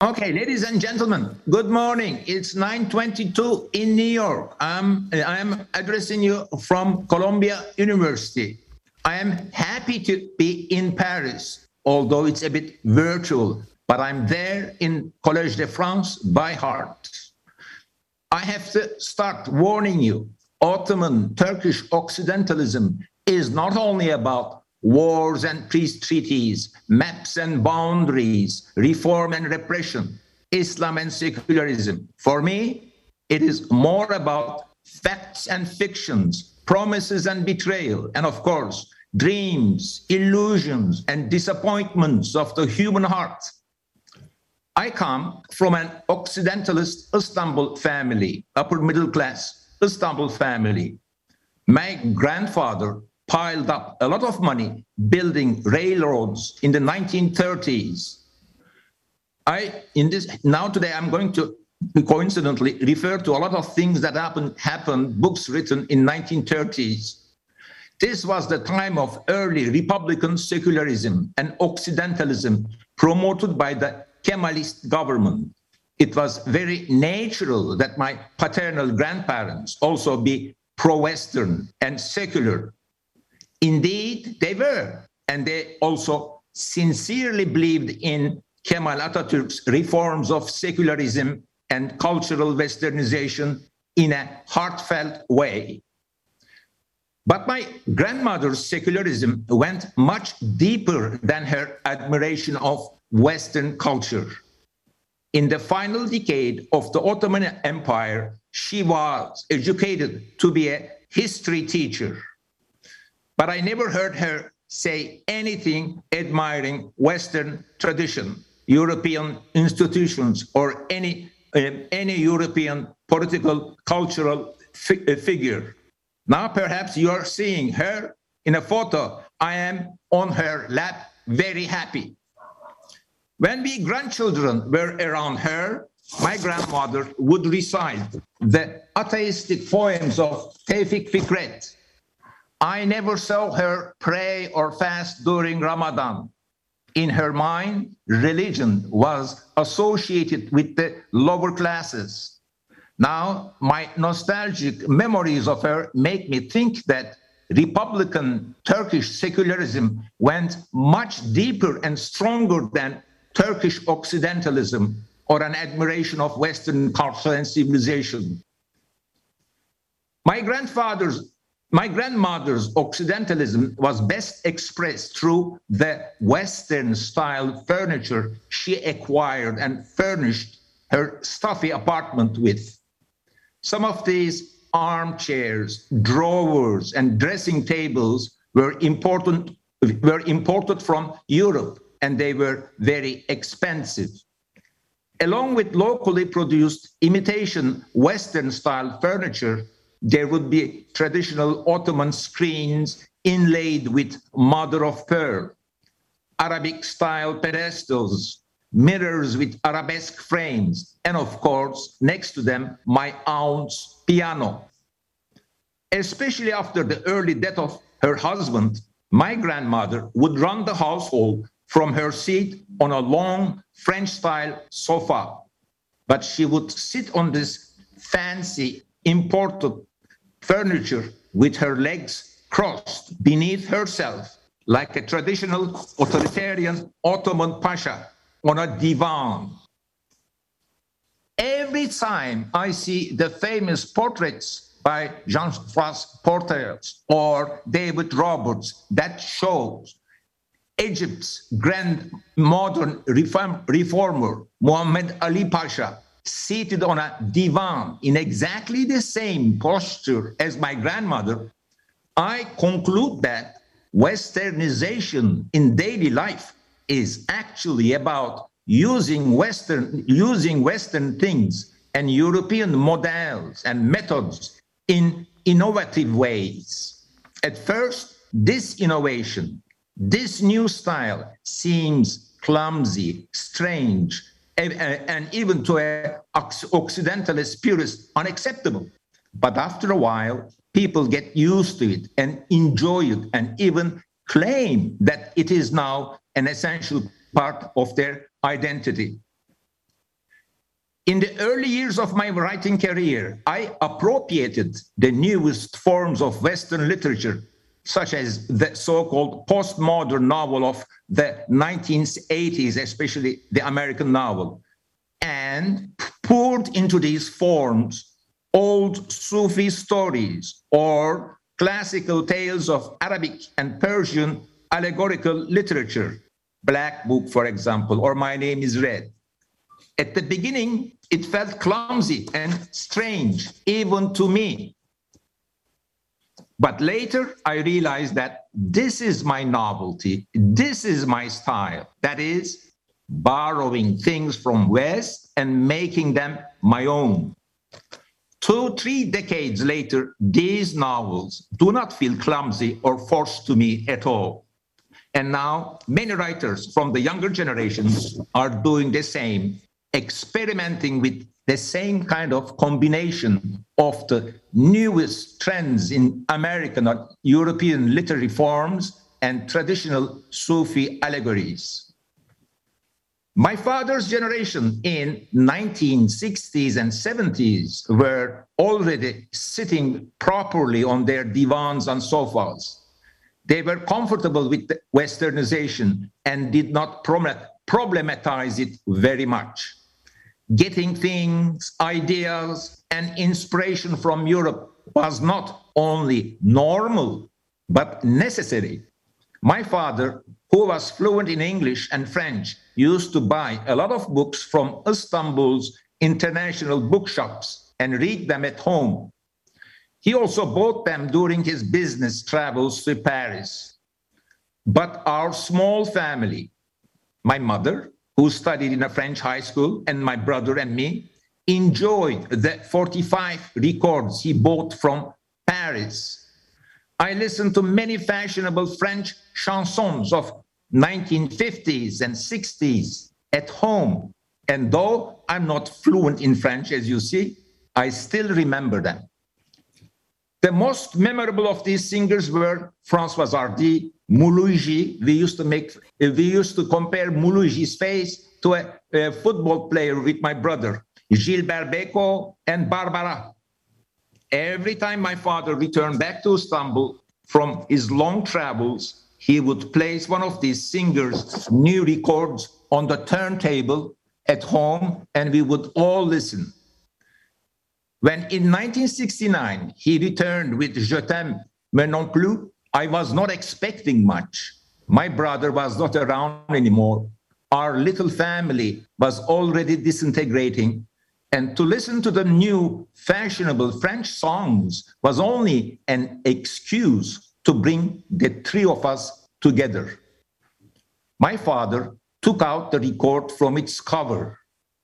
Okay, ladies and gentlemen, good morning. It's 9:22 in New York. I'm addressing you from Columbia University. I am happy to be in Paris, although it's a bit virtual, but I'm there in Collège de France by heart. I have to start warning you. Ottoman Turkish Occidentalism is not only about wars and peace treaties, maps and boundaries, reform and repression, Islam and secularism. For me, it is more about facts and fictions, promises and betrayal, and of course, dreams, illusions, and disappointments of the human heart. I come from an Occidentalist Istanbul family, upper middle class Istanbul family. My grandfather piled up a lot of money building railroads in the 1930s. Today I'm going to coincidentally refer to a lot of things that happened, books written in 1930s. This was the time of early Republican secularism and Occidentalism promoted by the Kemalist government. It was very natural that my paternal grandparents also be pro-Western and secular. Indeed, they were, and they also sincerely believed in Kemal Atatürk's reforms of secularism and cultural westernization in a heartfelt way. But my grandmother's secularism went much deeper than her admiration of Western culture. In the final decade of the Ottoman Empire, she was educated to be a history teacher. But I never heard her say anything admiring Western tradition, European institutions, or any European political, cultural figure. Now perhaps you are seeing her in a photo. I am on her lap, very happy. When we grandchildren were around her, my grandmother would recite the atheistic poems of Tevfik Fikret. I never saw her pray or fast during Ramadan. In her mind, religion was associated with the lower classes. Now, my nostalgic memories of her make me think that Republican Turkish secularism went much deeper and stronger than Turkish Occidentalism or an admiration of Western culture and civilization. My grandmother's Occidentalism was best expressed through the Western style furniture she acquired and furnished her stuffy apartment with. Some of these armchairs, drawers, and dressing tables were imported from Europe, and they were very expensive. Along with locally produced imitation Western style furniture, there would be traditional Ottoman screens inlaid with mother of pearl, Arabic style pedestals, mirrors with arabesque frames, and of course, next to them, my aunt's piano. Especially after the early death of her husband, my grandmother would run the household from her seat on a long French-style sofa. But she would sit on this fancy imported furniture with her legs crossed beneath herself, like a traditional authoritarian Ottoman pasha on a divan. Every time I see the famous portraits by Jean-François Portes or David Roberts that shows Egypt's grand modern reformer, Muhammad Ali Pasha, seated on a divan in exactly the same posture as my grandmother, I conclude that Westernization in daily life is actually about using Western things and European models and methods in innovative ways. At first, this innovation, this new style seems clumsy, strange, and even to an Occidentalist purist unacceptable. But after a while, people get used to it and enjoy it and even claim that it is now an essential part of their identity. In the early years of my writing career, I appropriated the newest forms of Western literature, such as the so-called postmodern novel of the 1980s, especially the American novel, and poured into these forms old Sufi stories or classical tales of Arabic and Persian allegorical literature, Black Book, for example, or My Name is Red. At the beginning, it felt clumsy and strange, even to me. But later, I realized that this is my novelty, this is my style. That is, borrowing things from West and making them my own. 2-3 decades later, these novels do not feel clumsy or forced to me at all. And now, many writers from the younger generations are doing the same, experimenting with the same kind of combination of the newest trends in American or European literary forms and traditional Sufi allegories. My father's generation in 1960s and 70s were already sitting properly on their divans and sofas. They were comfortable with the Westernization and did not problematize it very much. Getting things, ideas, and inspiration from Europe was not only normal, but necessary. My father, who was fluent in English and French, used to buy a lot of books from Istanbul's international bookshops and read them at home. He also bought them during his business travels to Paris. But our small family, my mother, who studied in a French high school, and my brother and me, enjoyed the 45 records he bought from Paris. I listened to many fashionable French chansons of 1950s and 60s at home. And though I'm not fluent in French, as you see, I still remember them. The most memorable of these singers were François Hardy, Mouloudji. We used to compare Mouloudji's face to a football player with my brother, Gilbert Bécaud and Barbara. Every time my father returned back to Istanbul from his long travels, he would place one of these singers' new records on the turntable at home, and we would all listen. When in 1969 he returned with Je t'aime mais non plus, I was not expecting much. My brother was not around anymore. Our little family was already disintegrating. And to listen to the new fashionable French songs was only an excuse to bring the three of us together. My father took out the record from its cover,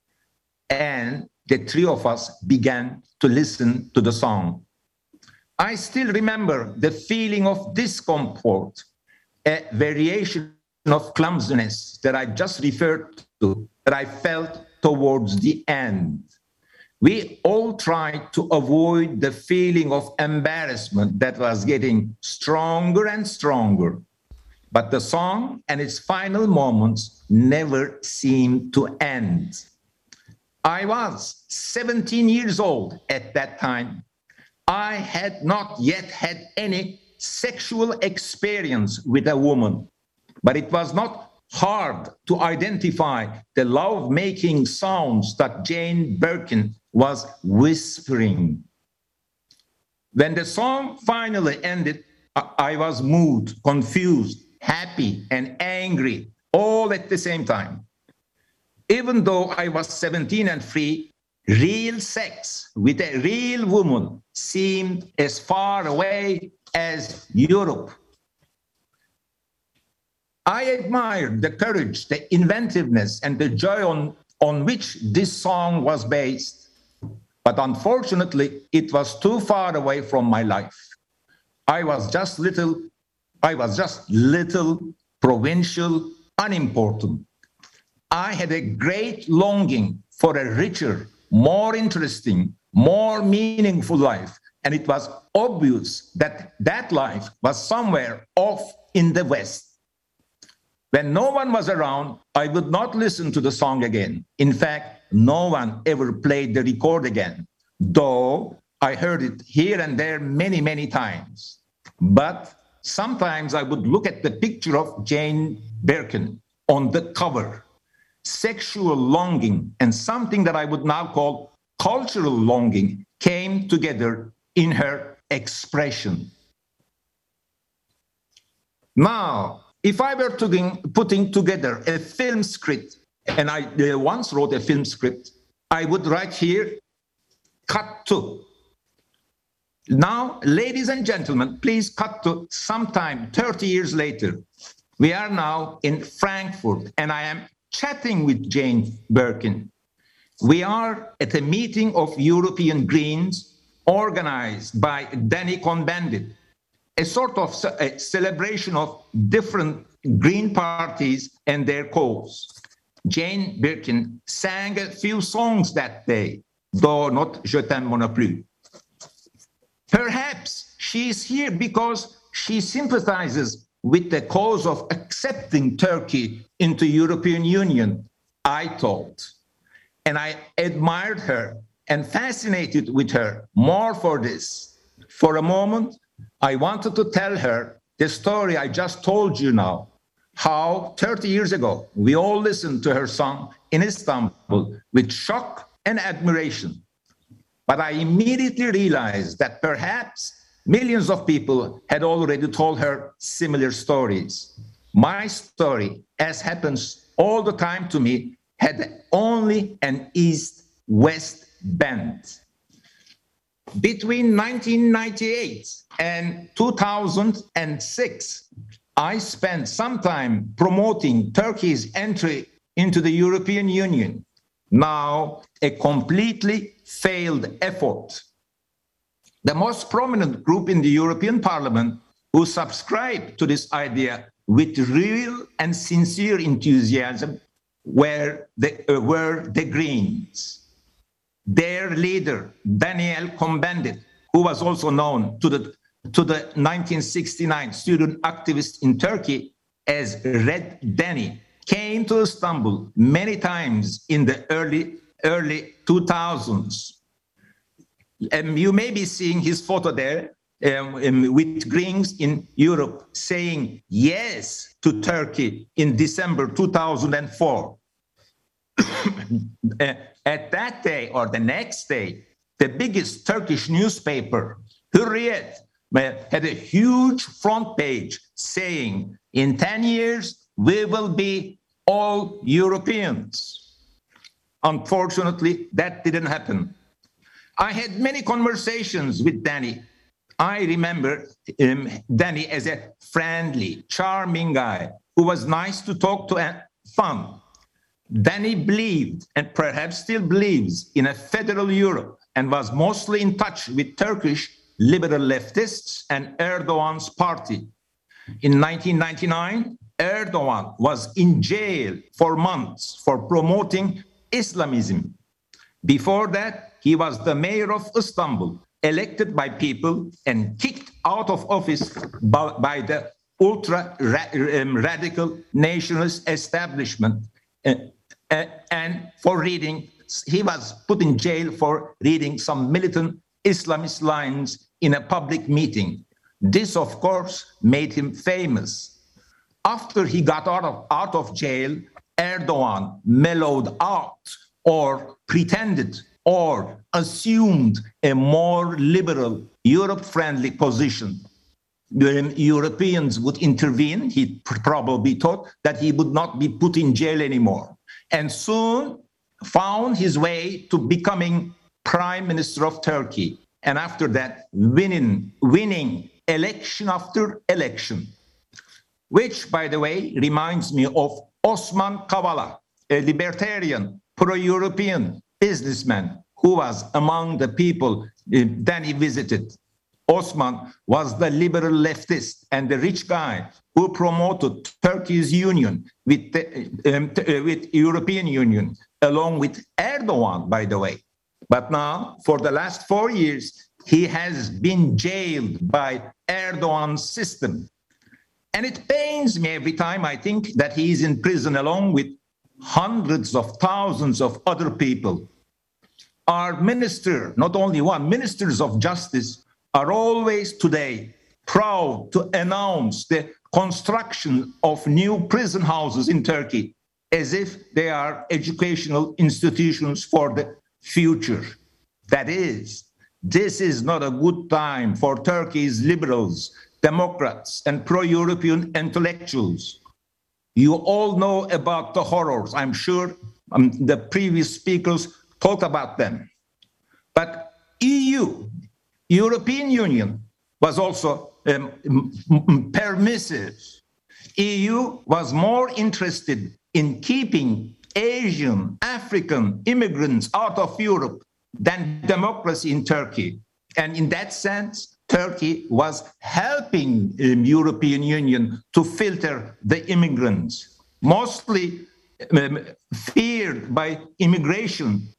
and the three of us began to listen to the song. I still remember the feeling of discomfort, a variation of clumsiness that I just referred to, that I felt towards the end. We all tried to avoid the feeling of embarrassment that was getting stronger and stronger. But the song and its final moments never seemed to end. I was 17 years old at that time. I had not yet had any sexual experience with a woman, but it was not hard to identify the love-making sounds that Jane Birkin was whispering. When the song finally ended, I was moved, confused, happy, and angry, all at the same time. Even though I was 17 and free, real sex with a real woman seemed as far away as Europe. I admired the courage, the inventiveness, and the joy on which this song was based. But unfortunately, it was too far away from my life. I was just little, provincial, unimportant. I had a great longing for a richer, more interesting, more meaningful life. And it was obvious that that life was somewhere off in the West. When no one was around, I would not listen to the song again. In fact, no one ever played the record again, though I heard it here and there many, many times. But sometimes I would look at the picture of Jane Birkin on the cover. Sexual longing and something that I would now call cultural longing came together in her expression. Now, if I were putting together a film script, and I once wrote a film script, I would write here, cut to. Now, ladies and gentlemen, please cut to sometime 30 years later. We are now in Frankfurt, and I am chatting with Jane Birkin. We are at a meeting of European Greens organized by Danny Cohn-Bendit, a sort of a celebration of different Green parties and their cause. Jane Birkin sang a few songs that day, though not Je t'aime moi non plus. Perhaps she is here because she sympathizes with the cause of accepting Turkey into European Union, I thought. And I admired her and fascinated with her more for this. For a moment, I wanted to tell her the story I just told you now, how 30 years ago, we all listened to her song in Istanbul with shock and admiration. But I immediately realized that perhaps millions of people had already told her similar stories. My story, as happens all the time to me, had only an east-west bend. Between 1998 and 2006, I spent some time promoting Turkey's entry into the European Union, now a completely failed effort. The most prominent group in the European Parliament who subscribed to this idea with real and sincere enthusiasm were the Greens. Their leader, Daniel Cohn-Bendit, who was also known to the 1969 student activist in Turkey as Red Danny, came to Istanbul many times in the early 2000s. You may be seeing his photo there with Greens in Europe saying yes to Turkey in December 2004. At that day or the next day, the biggest Turkish newspaper, Hürriyet, had a huge front page saying, in 10 years, we will be all Europeans. Unfortunately, that didn't happen. I had many conversations with Danny. I remember Danny as a friendly, charming guy who was nice to talk to and fun. Danny believed, and perhaps still believes, in a federal Europe and was mostly in touch with Turkish liberal leftists and Erdogan's party. In 1999, Erdogan was in jail for months for promoting Islamism. Before that, he was the mayor of Istanbul, elected by people and kicked out of office by the ultra-radical nationalist establishment. And for reading, he was put in jail for reading some militant Islamist lines in a public meeting. This, of course, made him famous. After he got out of jail, Erdogan mellowed out or pretended or assumed a more liberal, Europe-friendly position. The Europeans would intervene. He probably thought that he would not be put in jail anymore, and soon found his way to becoming Prime Minister of Turkey, and after that, winning election after election, which, by the way, reminds me of Osman Kavala, a libertarian, pro-European businessman who was among the people that he visited. Osman was the liberal leftist and the rich guy who promoted Turkey's union with the European Union, along with Erdogan, by the way. But now, for the last 4 years, he has been jailed by Erdogan's system. And it pains me every time I think that he is in prison along with hundreds of thousands of other people. Our minister, not only one, ministers of justice are always today proud to announce the construction of new prison houses in Turkey as if they are educational institutions for the future. That is, this is not a good time for Turkey's liberals, Democrats, and pro-European intellectuals. You all know about the horrors. I'm sure the previous speakers talk about them. But EU, European Union, was also permissive. EU was more interested in keeping Asian, African immigrants out of Europe than democracy in Turkey. And in that sense, Turkey was helping the European Union to filter the immigrants, mostly feared by immigration.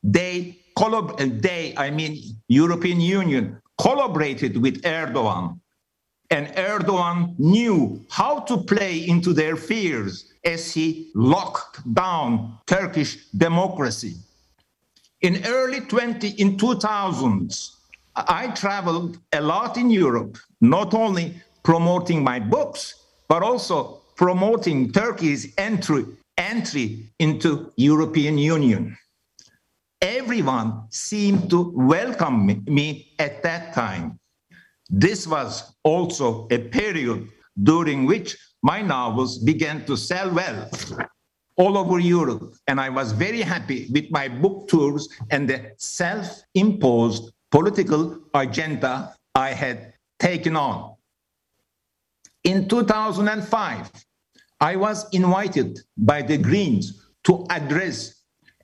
European Union collaborated with Erdogan. And Erdogan knew how to play into their fears as he locked down Turkish democracy. In early 2000s, I traveled a lot in Europe, not only promoting my books, but also promoting Turkey's entry into European Union. Everyone seemed to welcome me at that time. This was also a period during which my novels began to sell well all over Europe, and I was very happy with my book tours and the self-imposed political agenda I had taken on. In 2005, I was invited by the Greens to address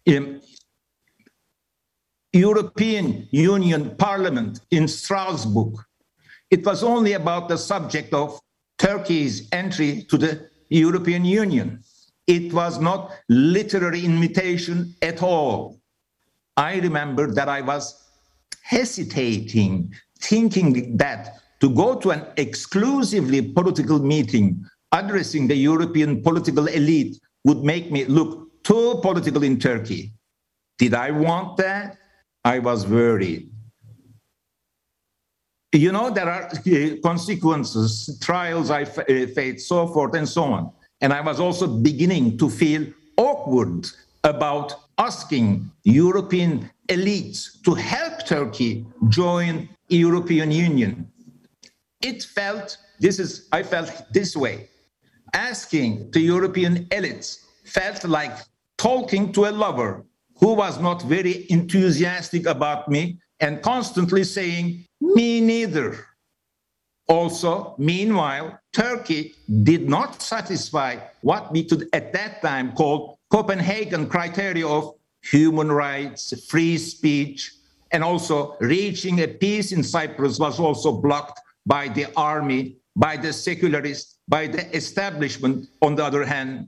European Union Parliament in Strasbourg. It was only about the subject of Turkey's entry to the European Union. It was not literary invitation at all. I remember that I was hesitating, thinking that to go to an exclusively political meeting addressing the European political elite would make me look too political in Turkey. Did I want that? I was worried. You know, there are consequences, trials I faced, so forth and so on. And I was also beginning to feel awkward about asking European elites to help Turkey join European Union. I felt this way. Asking the European elites felt like talking to a lover who was not very enthusiastic about me and constantly saying, "Me neither." Also, meanwhile, Turkey did not satisfy what we could at that time call Copenhagen criteria of human rights, free speech, and also reaching a peace in Cyprus was also blocked by the army, by the secularists, by the establishment on the other hand.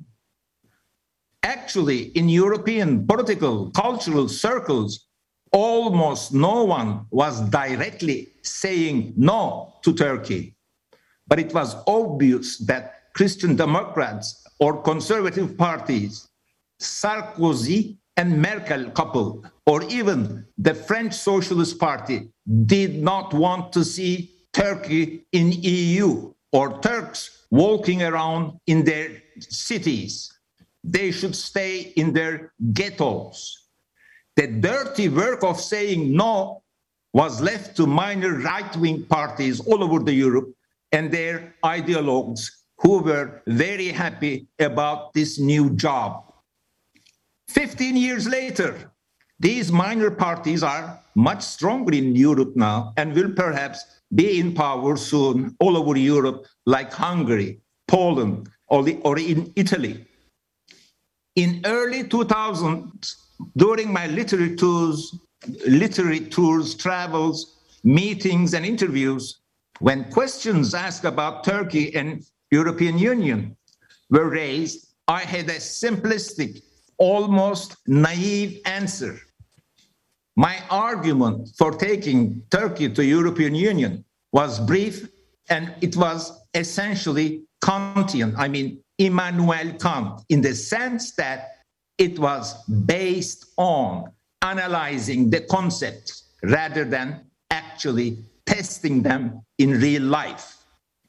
Actually, in European political, cultural circles, almost no one was directly saying no to Turkey. But it was obvious that Christian Democrats or conservative parties, Sarkozy and Merkel couple, or even the French Socialist Party did not want to see Turkey in EU or Turks walking around in their cities. They should stay in their ghettos. The dirty work of saying no was left to minor right-wing parties all over Europe and their ideologues who were very happy about this new job. 15 years later, these minor parties are much stronger in Europe now and will perhaps be in power soon all over Europe, like Hungary, Poland, or in Italy. In early 2000s, during my literary tours, travels, meetings, and interviews, when questions asked about Turkey and European Union were raised, I had a simplistic, almost naive answer. My argument for taking Turkey to European Union was brief, and it was essentially Kantian, Immanuel Kant, in the sense that It was based on analyzing the concepts rather than actually testing them in real life.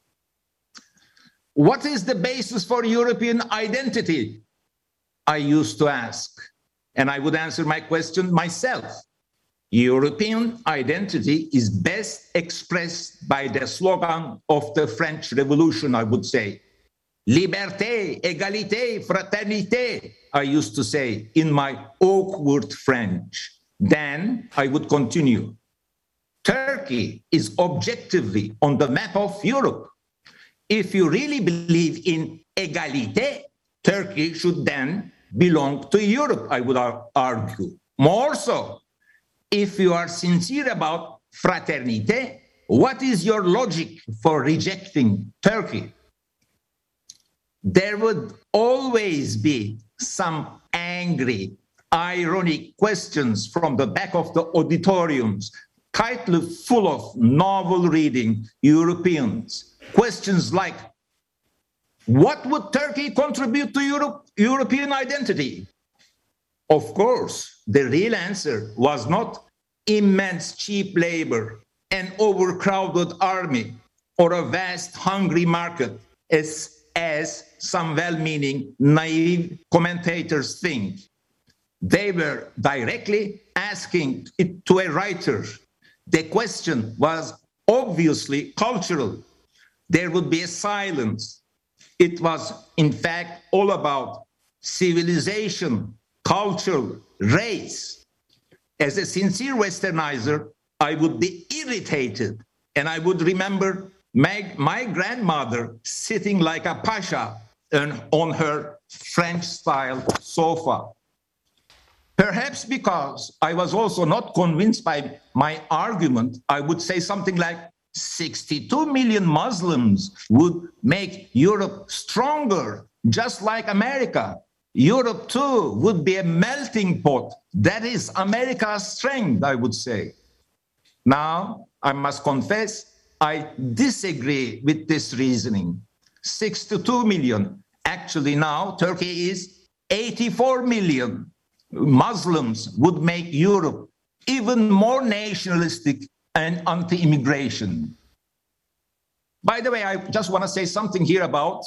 What is the basis for European identity? I used to ask, and I would answer my question myself. European identity is best expressed by the slogan of the French Revolution, I would say. Liberté, égalité, fraternité, I used to say in my awkward French. Then I would continue. Turkey is objectively on the map of Europe. If you really believe in égalité, Turkey should then belong to Europe, I would argue. More so, if you are sincere about fraternité, what is your logic for rejecting Turkey? There would always be some angry, ironic questions from the back of the auditoriums, tightly full of novel-reading Europeans. Questions like, what would Turkey contribute to European identity? Of course, the real answer was not immense cheap labor, an overcrowded army, or a vast hungry market, as some well-meaning, naive commentators think. They were directly asking it to a writer. The question was obviously cultural. There would be a silence. It was, in fact, all about civilization, culture, race. As a sincere Westernizer, I would be irritated, and I would remember my grandmother sitting like a pasha on her French-style sofa. Perhaps because I was also not convinced by my argument, I would say something like 62 million Muslims would make Europe stronger, just like America. Europe, too, would be a melting pot. That is America's strength, I would say. Now, I must confess, I disagree with this reasoning. 62 million. Actually, now Turkey is 84 million. Muslims would make Europe even more nationalistic and anti-immigration. By the way, I just want to say something here about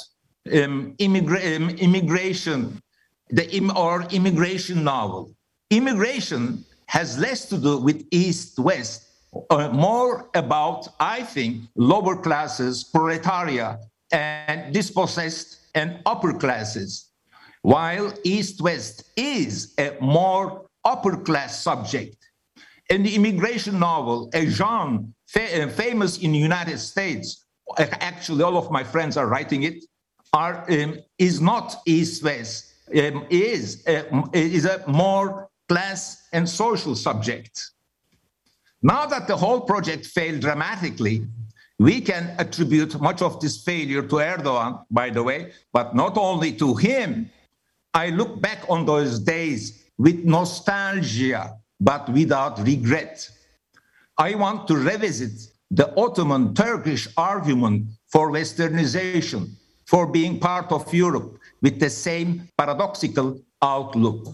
immigration, or immigration novel. Immigration has less to do with East-West, more about, I think, lower classes, proletariat, and dispossessed and upper classes, while East-West is a more upper-class subject. In the immigration novel, a genre famous in the United States, actually all of my friends are writing it, is not East-West, is a more class and social subject. Now that the whole project failed dramatically, we can attribute much of this failure to Erdogan, by the way, but not only to him. I look back on those days with nostalgia, but without regret. I want to revisit the Ottoman Turkish argument for Westernization, for being part of Europe, with the same paradoxical outlook.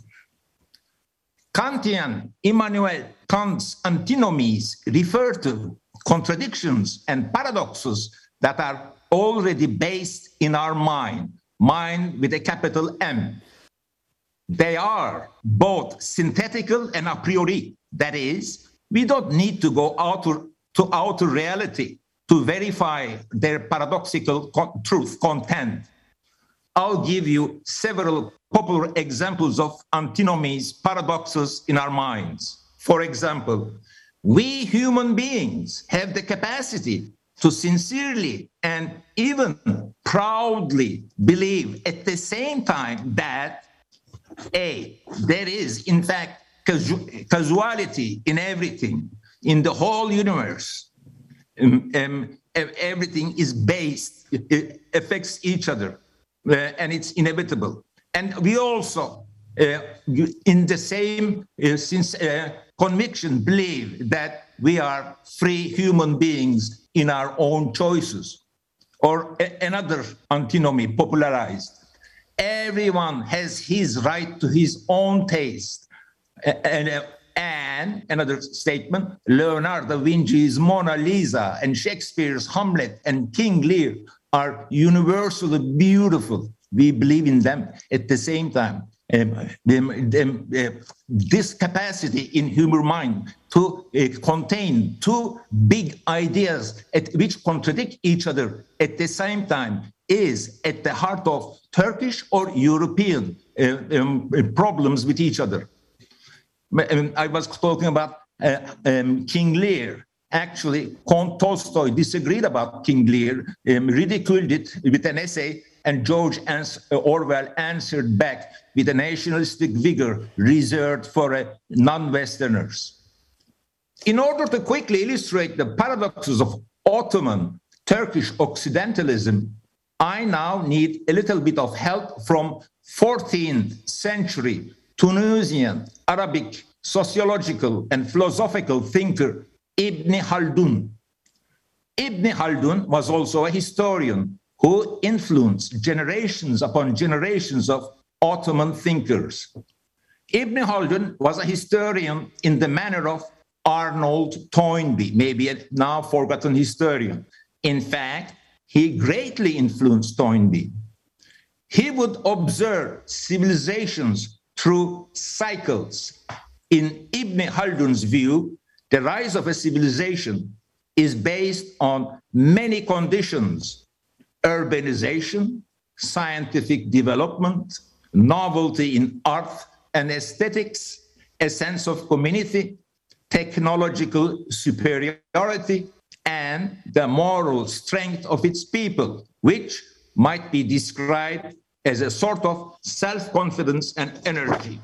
Kantian Immanuel Kant's antinomies refer to contradictions and paradoxes that are already based in our mind with a capital M. They are both synthetical and a priori. That is, we don't need to go to outer reality to verify their paradoxical truth content. I'll give you several popular examples of antinomies, paradoxes in our minds. For example, we human beings have the capacity to sincerely and even proudly believe at the same time that A, there is in fact causality in everything, in the whole universe. Everything is based, it affects each other, and it's inevitable. And we also, in the same conviction, believe that we are free human beings in our own choices. Or another antinomy popularized. Everyone has his right to his own taste. And another statement, Leonardo da Vinci's Mona Lisa and Shakespeare's Hamlet and King Lear are universally beautiful. We believe in them at the same time. This capacity in human mind to contain two big ideas which contradict each other at the same time is at the heart of Turkish or European problems with each other. I was talking about King Lear. Actually, Count Tolstoy disagreed about King Lear, ridiculed it with an essay, and George Orwell answered back with a nationalistic vigor reserved for non-Westerners. In order to quickly illustrate the paradoxes of Ottoman Turkish Occidentalism, I now need a little bit of help from 14th century Tunisian Arabic sociological and philosophical thinker Ibn Khaldun. Ibn Khaldun was also a historian who influenced generations upon generations of Ottoman thinkers. Ibn Khaldun was a historian in the manner of Arnold Toynbee, maybe a now forgotten historian. In fact, he greatly influenced Toynbee. He would observe civilizations through cycles. In Ibn Khaldun's view, the rise of a civilization is based on many conditions: urbanization, scientific development, novelty in art and aesthetics, a sense of community, technological superiority, and the moral strength of its people, which might be described as a sort of self-confidence and energy.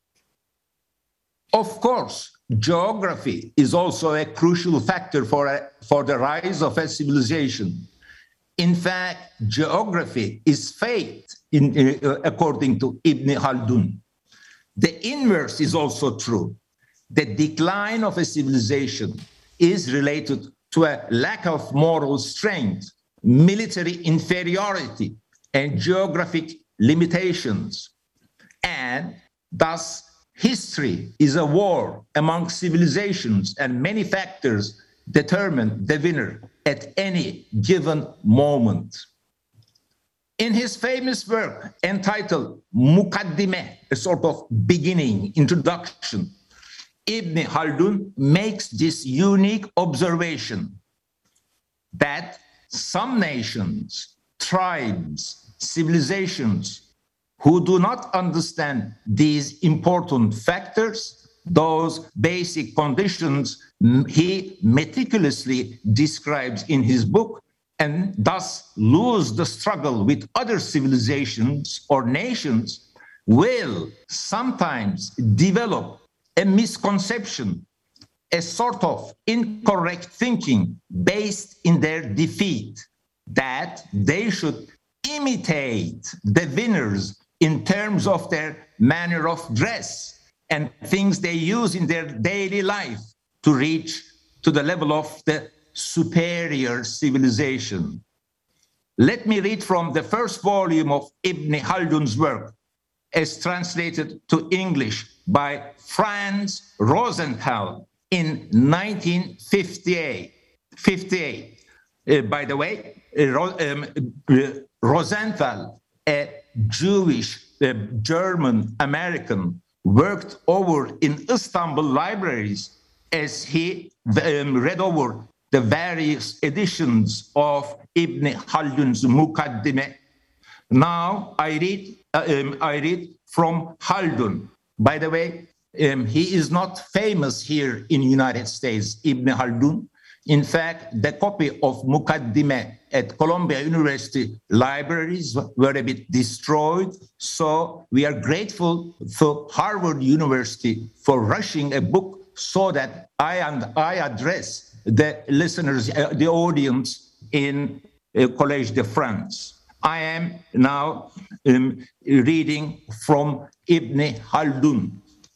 Of course, geography is also a crucial factor for the rise of a civilization. In fact, geography is fate, according to Ibn Khaldun. The inverse is also true. The decline of a civilization is related to a lack of moral strength, military inferiority, and geographic limitations. And thus, history is a war among civilizations, and many factors determine the winner at any given moment. In his famous work entitled Mukaddime, a sort of beginning, introduction, Ibn Khaldun makes this unique observation that some nations, tribes, civilizations who do not understand these important factors, those basic conditions he meticulously describes in his book, and thus lose the struggle with other civilizations or nations, will sometimes develop a misconception, a sort of incorrect thinking based in their defeat, that they should imitate the winners in terms of their manner of dress and things they use in their daily life to reach to the level of the superior civilization. Let me read from the first volume of Ibn Khaldun's work, as translated to English by Franz Rosenthal in 1958. By the way, Rosenthal, a Jewish German American, worked over in Istanbul libraries as he read over the various editions of Ibn Khaldun's Mukaddime. Now I read from Khaldun. By the way, he is not famous here in the United States, Ibn Khaldun. In fact, the copy of Mukaddime at Columbia University libraries were a bit destroyed. So we are grateful to Harvard University for rushing a book so that I address the listeners, the audience in Collège de France. I am now reading from Ibn Khaldun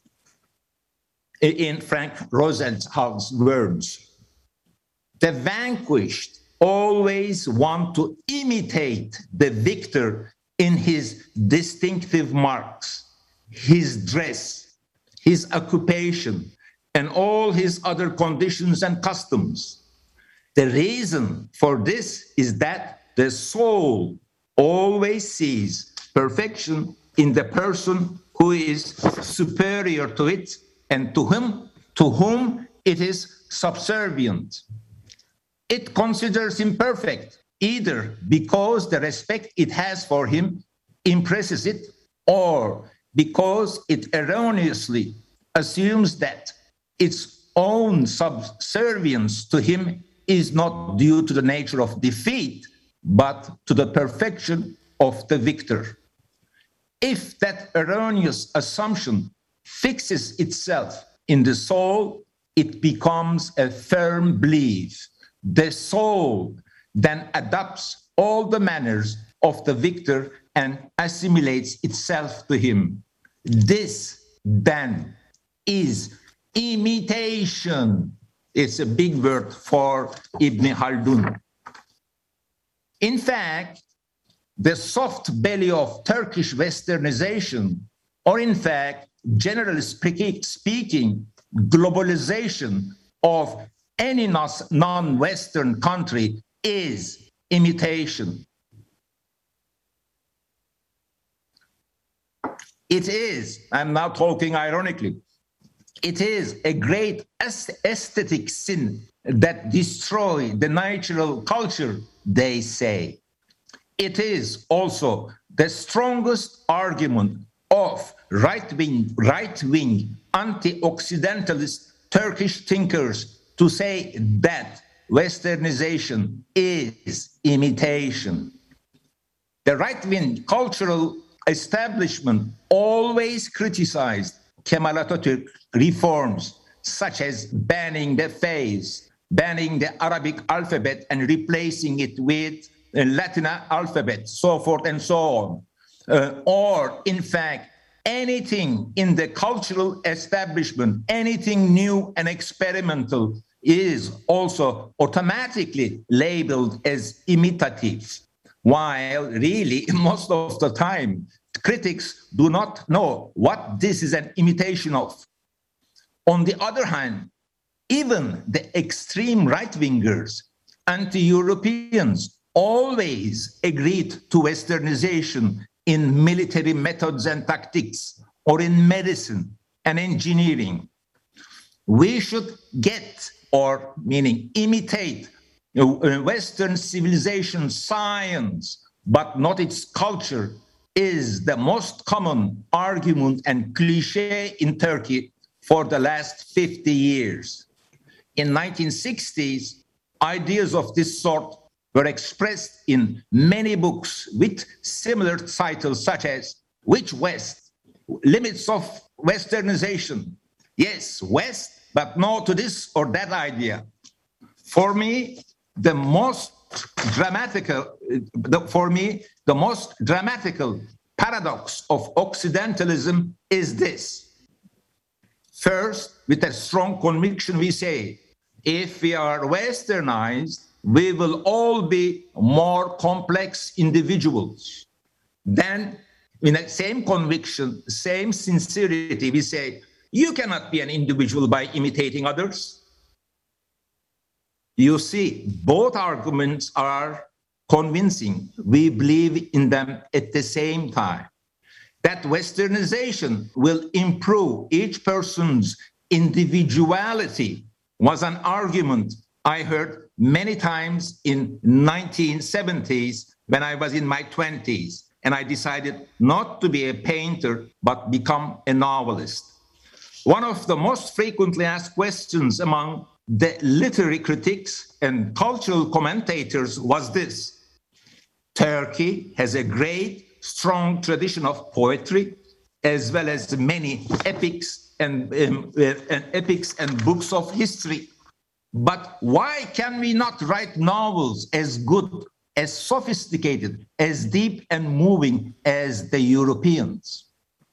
in Frank Rosenthal's words. The vanquished always want to imitate the victor in his distinctive marks, his dress, his occupation, and all his other conditions and customs. The reason for this is that the soul always sees perfection in the person who is superior to it and to whom it is subservient. It considers him perfect, either because the respect it has for him impresses it, or because it erroneously assumes that its own subservience to him is not due to the nature of defeat, but to the perfection of the victor. If that erroneous assumption fixes itself in the soul, it becomes a firm belief. The soul then adopts all the manners of the victor and assimilates itself to him. This then is imitation. It's a big word for Ibn Khaldun. In fact, the soft belly of Turkish westernization, or in fact, generally speaking, globalization of any non-Western country is imitation. It is, I'm now talking ironically, it is a great aesthetic sin that destroys the natural culture, they say. It is also the strongest argument of right-wing, anti-Occidentalist Turkish thinkers to say that Westernization is imitation. The right-wing cultural establishment always criticized Kemal Atatürk reforms, such as banning the face, banning the Arabic alphabet and replacing it with Latin alphabet, so forth and so on. Or, in fact, anything in the cultural establishment, anything new and experimental is also automatically labeled as imitative, while really most of the time critics do not know what this is an imitation of. On the other hand, even the extreme right-wingers, anti-Europeans, always agreed to Westernization in military methods and tactics, or in medicine and engineering. We should get, or meaning imitate, Western civilization science, but not its culture, is the most common argument and cliche in Turkey for the last 50 years. In 1960s, ideas of this sort were expressed in many books with similar titles such as Which West? Limits of Westernization. Yes, West, but no to this or that idea. For me, the most dramatical paradox of Occidentalism is this. First, with a strong conviction, we say, if we are Westernized, we will all be more complex individuals. Then, in that same conviction, same sincerity, we say, you cannot be an individual by imitating others. You see, both arguments are convincing. We believe in them at the same time. That Westernization will improve each person's individuality was an argument I heard many times in 1970s when I was in my 20s, and I decided not to be a painter, but become a novelist. One of the most frequently asked questions among the literary critics and cultural commentators was this: Turkey has a great, strong tradition of poetry, as well as many epics and books of history. But why can we not write novels as good, as sophisticated, as deep and moving as the Europeans?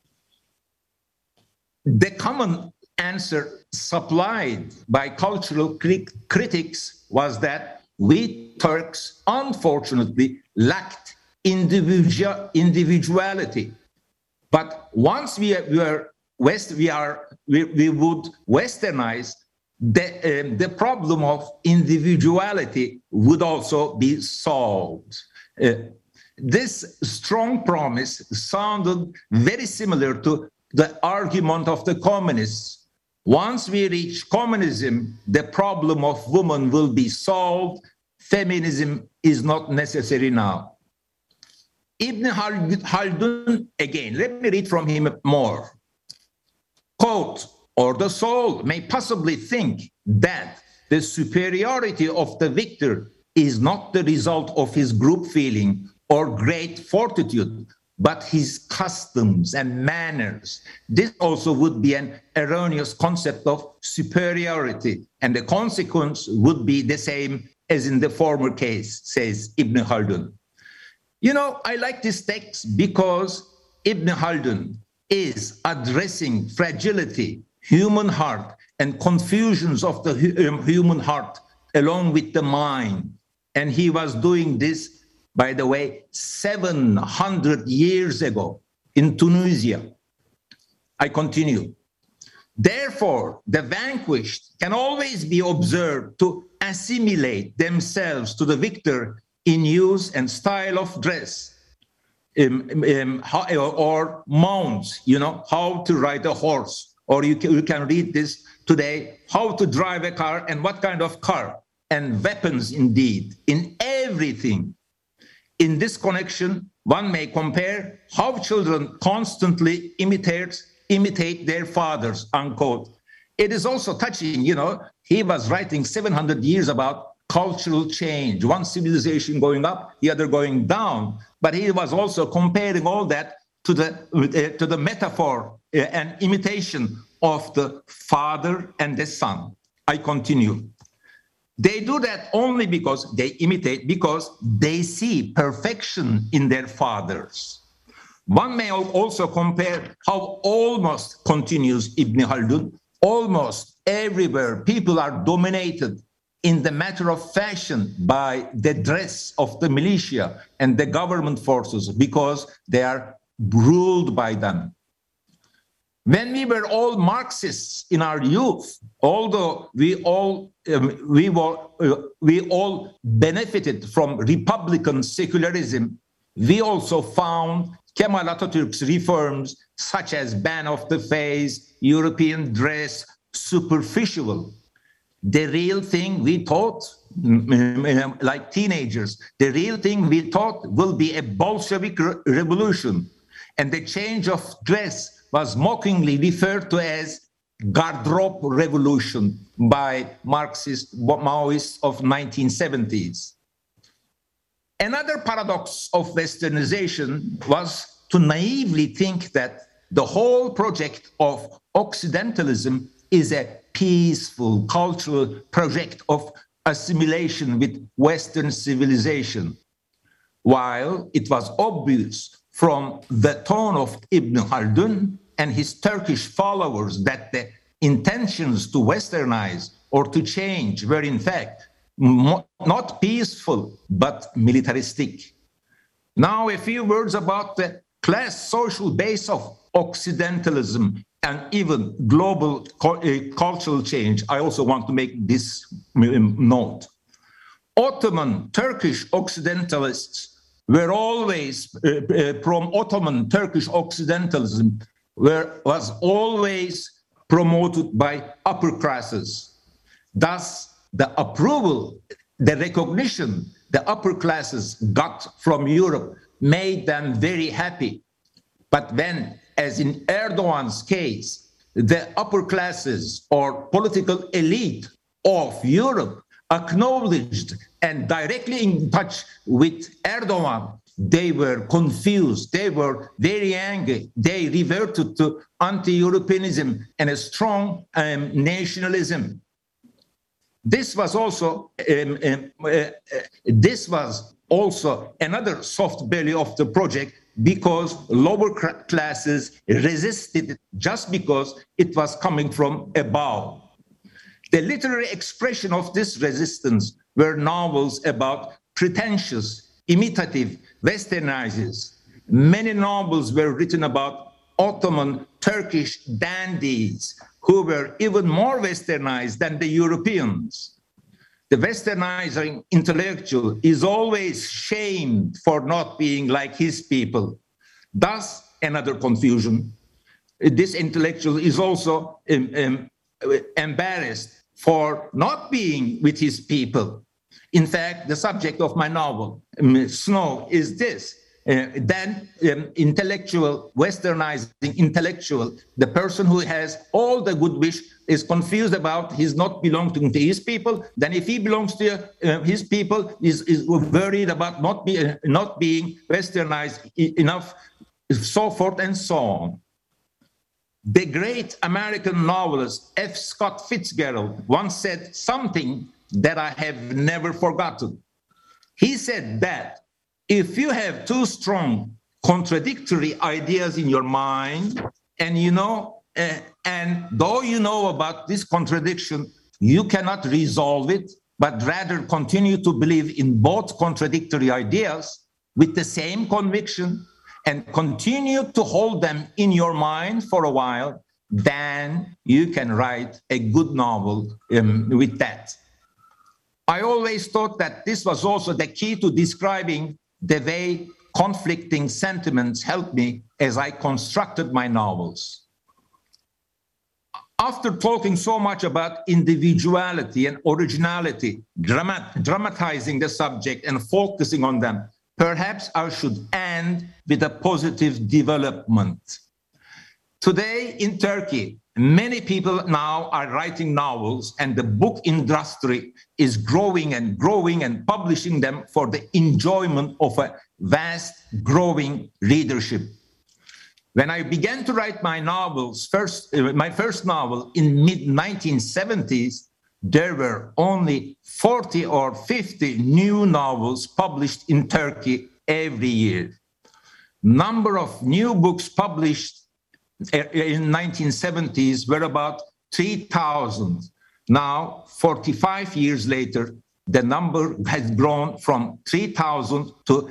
The common answer supplied by cultural critics was that we Turks, unfortunately, lacked individuality. But once we would westernize, the problem of individuality would also be solved. This strong promise sounded very similar to the argument of the communists. Once we reach communism, the problem of women will be solved. Feminism is not necessary now. Ibn Khaldun, again, let me read from him more. Quote, or the soul may possibly think that the superiority of the victor is not the result of his group feeling or great fortitude, but his customs and manners. This also would be an erroneous concept of superiority, and the consequence would be the same as in the former case, says Ibn Khaldun. You know, I like this text because Ibn Khaldun is addressing fragility, human heart, and confusions of the human heart along with the mind. And he was doing this, by the way, 700 years ago in Tunisia. I continue. Therefore, the vanquished can always be observed to assimilate themselves to the victor in use and style of dress, or mounts, you know, how to ride a horse, or you can read this today, how to drive a car and what kind of car, and weapons indeed, in everything. In this connection, one may compare how children constantly imitate their fathers, unquote. It is also touching, you know, he was writing 700 years about cultural change, one civilization going up, the other going down. But he was also comparing all that to the metaphor and imitation of the father and the son. I continue. They do that only because they imitate, because they see perfection in their fathers. One may also compare how almost, continues Ibn Khaldun, almost everywhere people are dominated in the matter of fashion by the dress of the militia and the government forces because they are ruled by them. When we were all Marxists in our youth, although we all benefited from Republican secularism, we also found Kemal Atatürk's reforms, such as ban of the face, European dress, superficial. The real thing we thought, like teenagers, the real thing we thought will be a Bolshevik revolution. And the change of dress was mockingly referred to as garderobe revolution by Marxist Maoists of 1970s. Another paradox of Westernization was to naively think that the whole project of Occidentalism is a peaceful cultural project of assimilation with Western civilization, while it was obvious from the tone of Ibn Khaldun and his Turkish followers that the intentions to westernize or to change were in fact not peaceful, but militaristic. Now, a few words about the class social base of Occidentalism and even global cultural change. I also want to make this note. Ottoman Turkish Occidentalists were always, from Ottoman Turkish Occidentalism, was always promoted by upper classes. Thus, the approval, the recognition the upper classes got from Europe made them very happy. But then, as in Erdogan's case, the upper classes or political elite of Europe acknowledged and directly in touch with Erdogan, they were confused, they were very angry, they reverted to anti-Europeanism and a strong nationalism. This was also another soft belly of the project, because lower classes resisted just because it was coming from above. The literary expression of this resistance were novels about pretentious imitative, westernizers. Many novels were written about Ottoman Turkish dandies who were even more westernized than the Europeans. The westernizing intellectual is always shamed for not being like his people. Thus, another confusion. This intellectual is also embarrassed for not being with his people. In fact, the subject of my novel, Snow, is this. Intellectual, westernizing intellectual, the person who has all the good wish is confused about his not belonging to his people. Then if he belongs to his people, is worried about not being westernized enough, so forth and so on. The great American novelist F. Scott Fitzgerald once said something that I have never forgotten. He said that if you have two strong contradictory ideas in your mind, and and though you know about this contradiction, you cannot resolve it, but rather continue to believe in both contradictory ideas with the same conviction and continue to hold them in your mind for a while, then you can write a good novel with that. I always thought that this was also the key to describing the way conflicting sentiments helped me as I constructed my novels. After talking so much about individuality and originality, dramatizing the subject and focusing on them, perhaps I should end with a positive development. Today in Turkey, many people now are writing novels, and the book industry is growing and growing and publishing them for the enjoyment of a vast growing readership. When I began to write my novels, my first novel in mid-1970s, there were only 40 or 50 new novels published in Turkey every year. Number of new books published in 1970s were about 3,000. Now, 45 years later, the number has grown from 3,000 to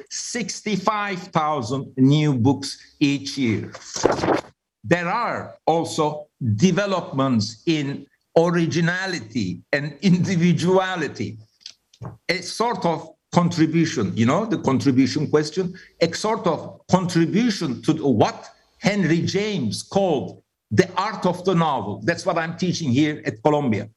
65,000 new books each year. There are also developments in originality and individuality, a sort of contribution, the contribution question, a sort of contribution to what Henry James called the art of the novel. That's what I'm teaching here at Columbia.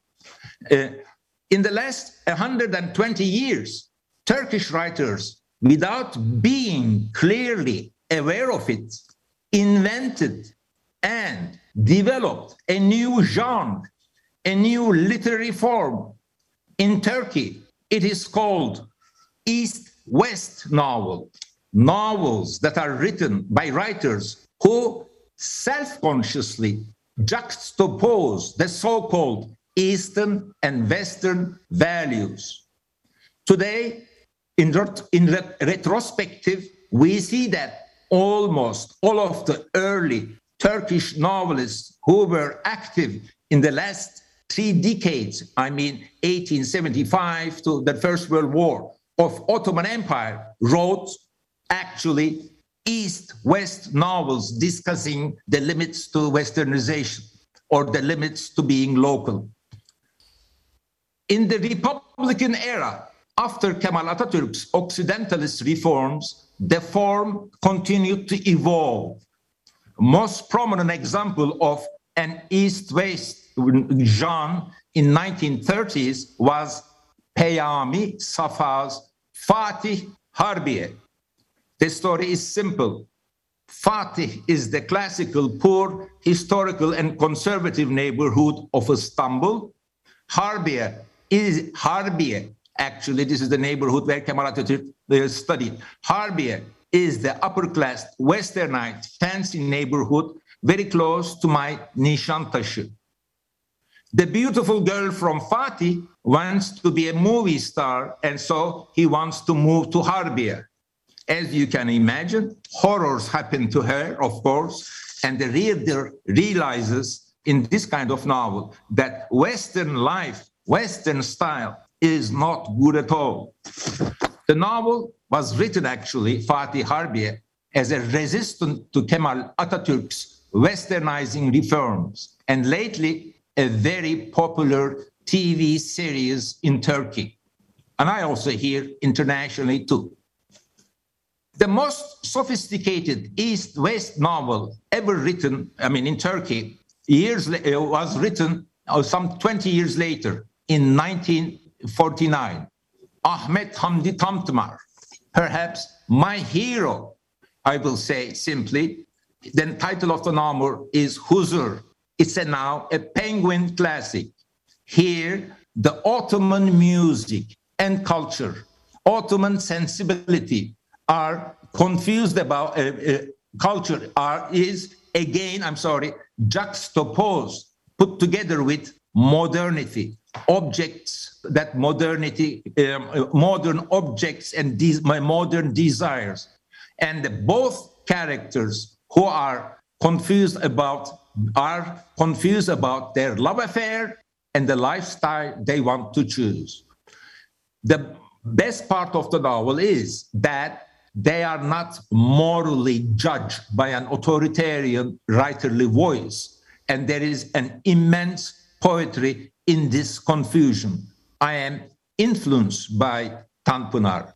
In the last 120 years, Turkish writers, without being clearly aware of it, invented and developed a new genre, a new literary form. In Turkey, it is called East-West novel, novels that are written by writers who self-consciously juxtapose the so-called Eastern and Western values. Today, in retrospective, we see that almost all of the early Turkish novelists who were active in the last 3 decades, 1875 to the First World War of Ottoman Empire, wrote actually East-West novels discussing the limits to Westernization or the limits to being local. In the Republican era, after Kemal Atatürk's Occidentalist reforms, the form continued to evolve. Most prominent example of an East-West genre in 1930s was Peyami Safa's Fatih Harbiye. The story is simple. Fatih is the classical, poor, historical, and conservative neighborhood of Istanbul. Harbiye, actually, this is the neighborhood where Kemal Atatürk studied. Harbiye is the upper-class, westernized, fancy neighborhood very close to my Nişantaşı. The beautiful girl from Fatih wants to be a movie star, and so he wants to move to Harbiye. As you can imagine, horrors happen to her, of course, and the reader realizes in this kind of novel that Western life, Western style is not good at all. The novel was written actually, Fatih Harbiye, as a resistance to Kemal Atatürk's westernizing reforms, and lately a very popular TV series in Turkey. And I also hear internationally too. The most sophisticated East-West novel ever written, in Turkey, was written some 20 years later in 1949. Ahmet Hamdi Tanpınar, perhaps my hero, I will say simply. The title of the novel is Huzur. It's now a Penguin classic. Here, the Ottoman music and culture, Ottoman sensibility are confused about culture is again, juxtaposed, put together with modernity, objects that modernity, modern objects and modern desires. And both characters who are confused about their love affair and the lifestyle they want to choose. The best part of the novel is that they are not morally judged by an authoritarian writerly voice, and there is an immense poetry in this confusion. I am influenced by Tanpınar.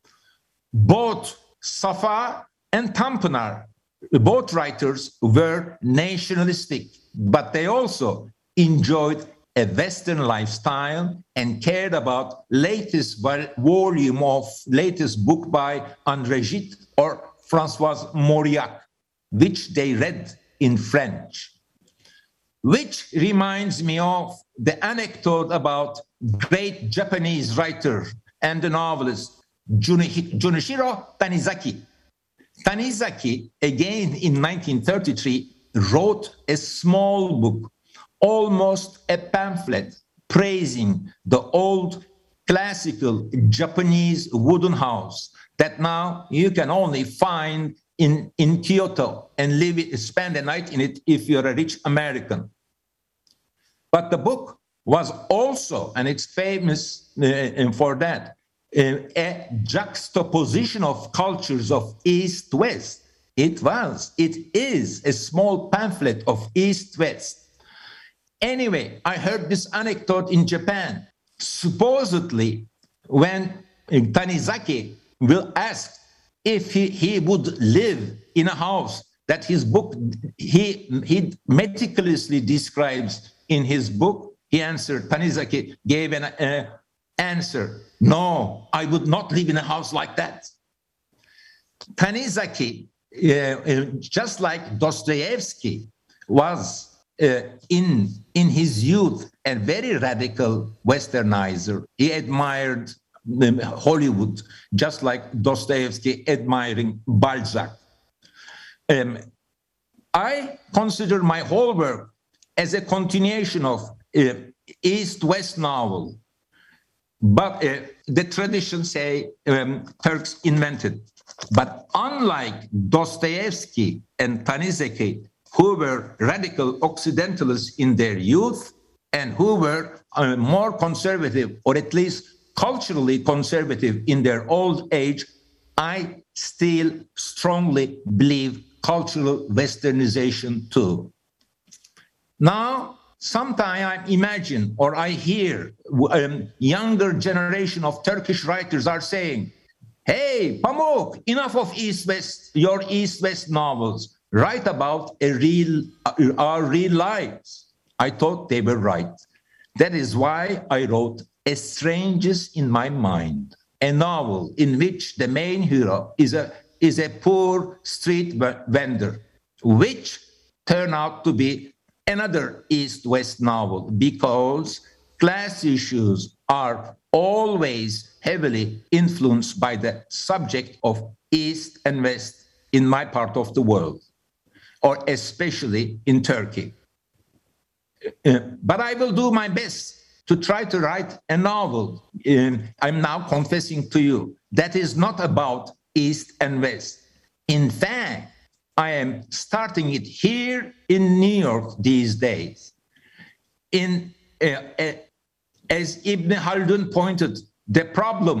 Both Safa and Tanpınar, both writers were nationalistic, but they also enjoyed a Western lifestyle and cared about latest volume of latest book by André Gide or Françoise Mauriac, which they read in French. Which reminds me of the anecdote about great Japanese writer and the novelist Junichiro Tanizaki. Tanizaki, again in 1933, wrote a small book, almost a pamphlet, praising the old classical Japanese wooden house that now you can only find in Kyoto and spend a night in it if you're a rich American. But the book was also, and it's famous for that, a juxtaposition of cultures of East-West. It is a small pamphlet of East-West. Anyway, I heard this anecdote in Japan. Supposedly, when Tanizaki will ask if he would live in a house that his book, he meticulously describes in his book, Tanizaki gave an answer, no, I would not live in a house like that. Tanizaki, just like Dostoevsky, was in his youth a very radical Westernizer. He admired Hollywood, just like Dostoevsky admiring Balzac. I consider my whole work as a continuation of East-West novel. But the tradition say Turks invented. But unlike Dostoevsky and Tanizaki, who were radical Occidentalists in their youth and who were more conservative, or at least culturally conservative in their old age, I still strongly believe cultural Westernization too. Now, sometimes I imagine or I hear younger generation of Turkish writers are saying, hey, Pamuk, enough of East-West, your East-West novels. Write about our real lives. I thought they were right. That is why I wrote A Strangers in My Mind, a novel in which the main hero is a poor street vendor, which turned out to be another East-West novel because class issues are always heavily influenced by the subject of East and West in my part of the world, or especially in Turkey. But I will do my best to try to write a novel. I'm now confessing to you that is not about East and West. In fact, I am starting it here in New York these days. As Ibn Khaldun pointed, the problem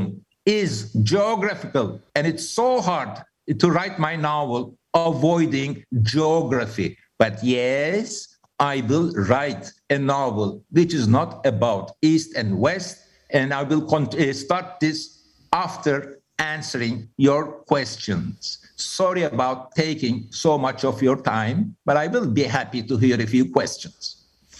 is geographical, and it's so hard to write my novel avoiding geography. But yes, I will write a novel which is not about East and West, and I will start this after answering your questions. Sorry about taking so much of your time, but I will be happy to hear a few questions.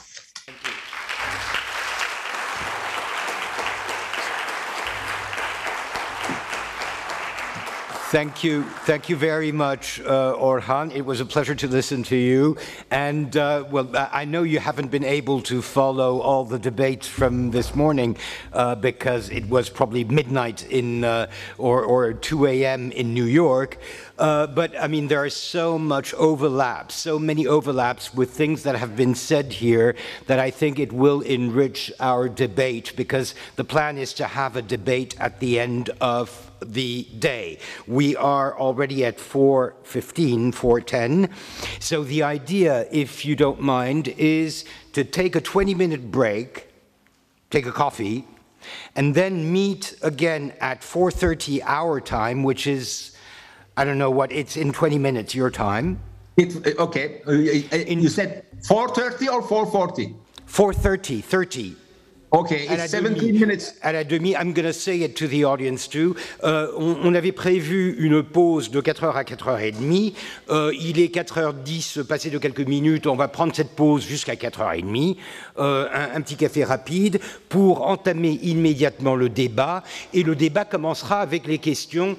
Thank you very much, Orhan. It was a pleasure to listen to you. And well, I know you haven't been able to follow all the debates from this morning because it was probably midnight in or 2 a.m. in New York. But I mean, there is so much overlap, so many overlaps with things that have been said here that I think it will enrich our debate, because the plan is to have a debate at the end of the day. We are already at 4:15, 4:10. So the idea, if you don't mind, is to take a 20-minute break, take a coffee, and then meet again at 4:30 our time, which is, I don't know what, it's in 20 minutes your time. Okay, you said 4:30 or 4:40? 4:30. Okay, it's 17 minutes. À la demi, I'm going to say it to the audience too. On avait prévu une pause de 4h à 4h30. Il est 4h10, passé de quelques minutes. On va prendre cette pause jusqu'à 4h30. Un petit café rapide pour entamer immédiatement le débat. Et le débat commencera avec les questions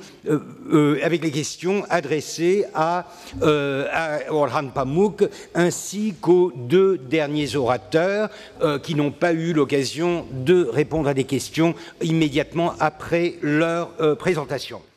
adressées à Orhan Pamuk ainsi qu'aux deux derniers orateurs qui n'ont pas eu l'occasion de répondre à des questions immédiatement après leur présentation.